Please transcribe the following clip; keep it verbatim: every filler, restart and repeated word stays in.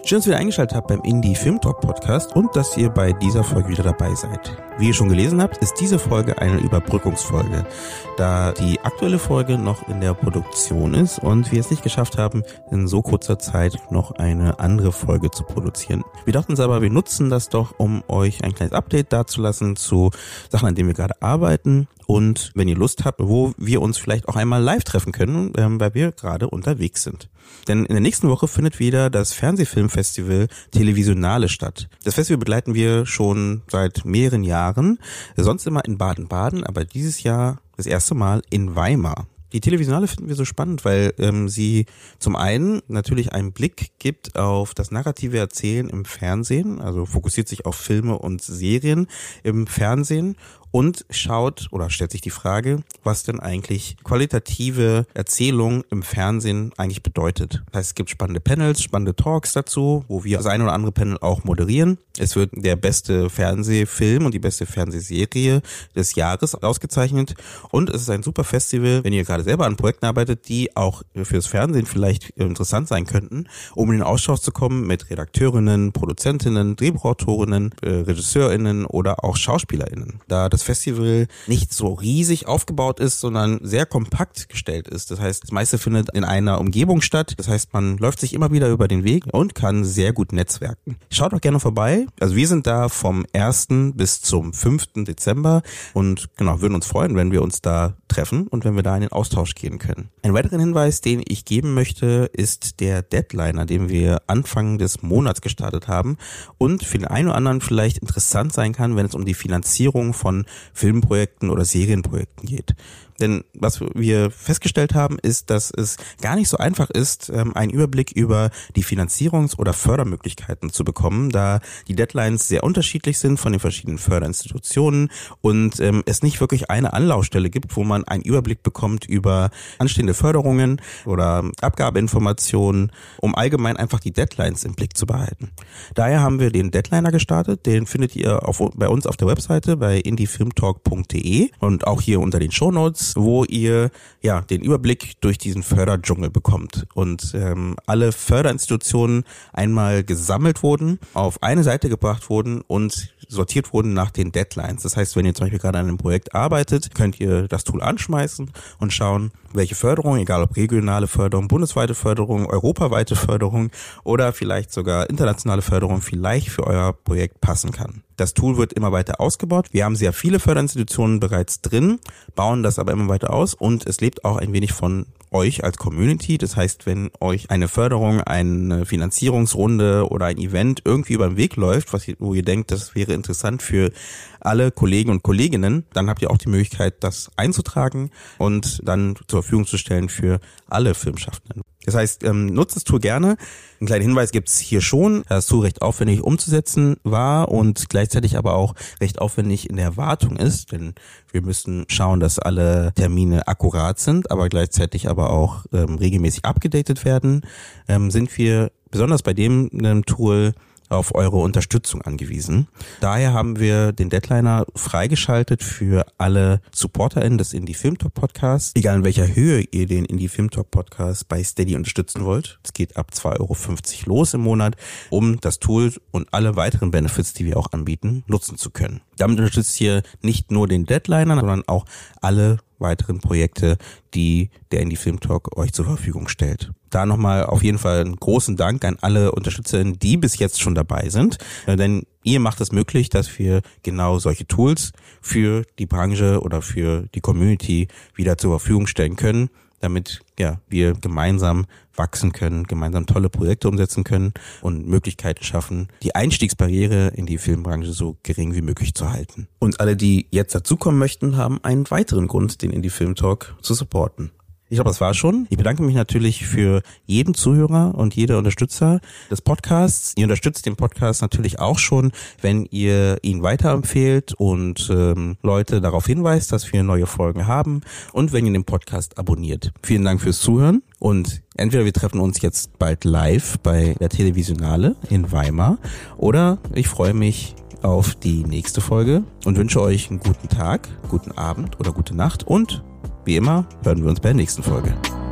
Schön, dass ihr wieder eingeschaltet habt beim Indie Film Talk Podcast und dass ihr bei dieser Folge wieder dabei seid. Wie ihr schon gelesen habt, ist diese Folge eine Überbrückungsfolge, da die aktuelle Folge noch in der Produktion ist und wir es nicht geschafft haben, in so kurzer Zeit noch eine andere Folge zu produzieren. Wir dachten uns aber, wir nutzen das doch, um euch ein kleines Update dazulassen zu Sachen, an denen wir gerade arbeiten. Und wenn ihr Lust habt, wo wir uns vielleicht auch einmal live treffen können, ähm, weil wir gerade unterwegs sind. Denn in der nächsten Woche findet wieder das Fernsehfilmfestival Televisionale statt. Das Festival begleiten wir schon seit mehreren Jahren, sonst immer in Baden-Baden, aber dieses Jahr das erste Mal in Weimar. Die Televisionale finden wir so spannend, weil ähm, sie zum einen natürlich einen Blick gibt auf das narrative Erzählen im Fernsehen, also fokussiert sich auf Filme und Serien im Fernsehen und schaut oder stellt sich die Frage, was denn eigentlich qualitative Erzählung im Fernsehen eigentlich bedeutet. Das heißt, es gibt spannende Panels, spannende Talks dazu, wo wir das ein oder andere Panel auch moderieren. Es wird der beste Fernsehfilm und die beste Fernsehserie des Jahres ausgezeichnet und es ist ein super Festival, wenn ihr gerade selber an Projekten arbeitet, die auch fürs Fernsehen vielleicht interessant sein könnten, um in den Austausch zu kommen mit Redakteurinnen, Produzentinnen, Drehbuchautorinnen, RegisseurInnen oder auch SchauspielerInnen. Da das Festival nicht so riesig aufgebaut ist, sondern sehr kompakt gestellt ist. Das heißt, das meiste findet in einer Umgebung statt. Das heißt, man läuft sich immer wieder über den Weg und kann sehr gut netzwerken. Schaut doch gerne vorbei. Also wir sind da vom ersten bis zum fünften Dezember und genau, würden uns freuen, wenn wir uns da treffen und wenn wir da in den Austausch gehen können. Ein weiterer Hinweis, den ich geben möchte, ist der Deadliner, den wir Anfang des Monats gestartet haben und für den einen oder anderen vielleicht interessant sein kann, wenn es um die Finanzierung von Filmprojekten oder Serienprojekten geht. Denn was wir festgestellt haben, ist, dass es gar nicht so einfach ist, einen Überblick über die Finanzierungs- oder Fördermöglichkeiten zu bekommen, da die Deadlines sehr unterschiedlich sind von den verschiedenen Förderinstitutionen und es nicht wirklich eine Anlaufstelle gibt, wo man einen Überblick bekommt über anstehende Förderungen oder Abgabeinformationen, um allgemein einfach die Deadlines im Blick zu behalten. Daher haben wir den Deadliner gestartet, den findet ihr auf, bei uns auf der Webseite bei indie film talk punkt de und auch hier unter den Shownotes, wo ihr ja den Überblick durch diesen Förderdschungel bekommt und ähm, alle Förderinstitutionen einmal gesammelt wurden, auf eine Seite gebracht wurden und sortiert wurden nach den Deadlines. Das heißt, wenn ihr zum Beispiel gerade an einem Projekt arbeitet, könnt ihr das Tool anschmeißen und schauen, welche Förderung, egal ob regionale Förderung, bundesweite Förderung, europaweite Förderung oder vielleicht sogar internationale Förderung vielleicht für euer Projekt passen kann. Das Tool wird immer weiter ausgebaut. Wir haben sehr viele Förderinstitutionen bereits drin, bauen das aber immer weiter aus und es lebt auch ein wenig von euch als Community. Das heißt, wenn euch eine Förderung, eine Finanzierungsrunde oder ein Event irgendwie über den Weg läuft, was ihr, wo ihr denkt, das wäre interessant für alle Kollegen und Kolleginnen, dann habt ihr auch die Möglichkeit, das einzutragen und dann zur Verfügung zu stellen für alle Filmschaffenden. Das heißt, ähm, nutzt das Tool gerne. Ein kleiner Hinweis gibt's hier schon, dass das Tool recht aufwendig umzusetzen war und gleichzeitig aber auch recht aufwendig in der Wartung ist, denn wir müssen schauen, dass alle Termine akkurat sind, aber gleichzeitig aber auch ähm, regelmäßig abgedatet werden. Ähm, sind wir besonders bei dem ähm, Tool auf eure Unterstützung angewiesen. Daher haben wir den Deadliner freigeschaltet für alle SupporterInnen des Indie Film Talk Podcasts. Egal in welcher Höhe ihr den Indie Film Talk Podcast bei Steady unterstützen wollt. Es geht ab zwei Euro fünfzig los im Monat, um das Tool und alle weiteren Benefits, die wir auch anbieten, nutzen zu können. Damit unterstützt ihr nicht nur den Deadliner, sondern auch alle weiteren Projekte, die der Indie Film Talk euch zur Verfügung stellt. Da nochmal auf jeden Fall einen großen Dank an alle UnterstützerInnen, die bis jetzt schon dabei sind, denn ihr macht es möglich, dass wir genau solche Tools für die Branche oder für die Community wieder zur Verfügung stellen können, damit ja wir gemeinsam wachsen können, gemeinsam tolle Projekte umsetzen können und Möglichkeiten schaffen, die Einstiegsbarriere in die Filmbranche so gering wie möglich zu halten. Und alle, die jetzt dazukommen möchten, haben einen weiteren Grund, den Indie Film Talk zu supporten. Ich glaube, das war schon. Ich bedanke mich natürlich für jeden Zuhörer und jede Unterstützer des Podcasts. Ihr unterstützt den Podcast natürlich auch schon, wenn ihr ihn weiterempfehlt und ähm, Leute darauf hinweist, dass wir neue Folgen haben und wenn ihr den Podcast abonniert. Vielen Dank fürs Zuhören und entweder wir treffen uns jetzt bald live bei der Televisionale in Weimar oder ich freue mich auf die nächste Folge und wünsche euch einen guten Tag, guten Abend oder gute Nacht und wie immer hören wir uns bei der nächsten Folge.